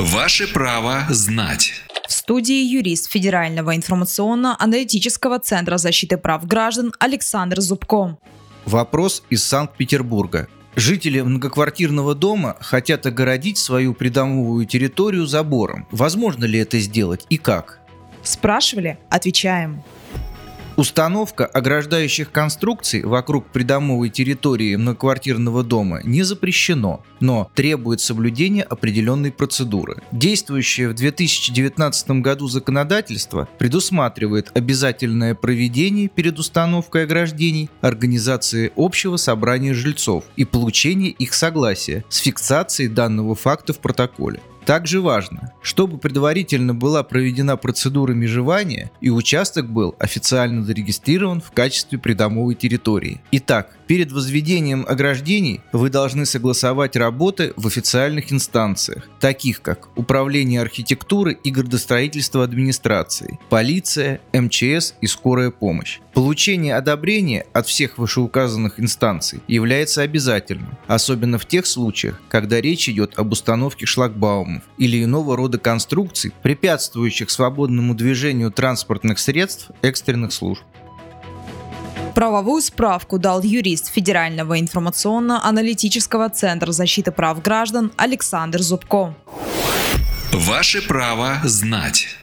Ваше право знать. В студии юрист Федерального информационно-аналитического центра защиты прав граждан Александр Зубко. Вопрос из Санкт-Петербурга. Жители многоквартирного дома хотят огородить свою придомовую территорию забором. Возможно ли это сделать и как? Спрашивали? Отвечаем. Установка ограждающих конструкций вокруг придомовой территории многоквартирного дома не запрещено, но требует соблюдения определенной процедуры. Действующее в 2019 году законодательство предусматривает обязательное проведение перед установкой ограждений организации общего собрания жильцов и получение их согласия с фиксацией данного факта в протоколе. Также важно, чтобы предварительно была проведена процедура межевания и участок был официально зарегистрирован в качестве придомовой территории. Итак, перед возведением ограждений вы должны согласовать работы в официальных инстанциях, таких как Управление архитектуры и градостроительства администрации, полиция, МЧС и скорая помощь. Получение одобрения от всех вышеуказанных инстанций является обязательным, особенно в тех случаях, когда речь идет об установке шлагбаумов или иного рода конструкций, препятствующих свободному движению транспортных средств экстренных служб. Правовую справку дал юрист Федерального информационно-аналитического центра защиты прав граждан Александр Зубко. Ваше право знать.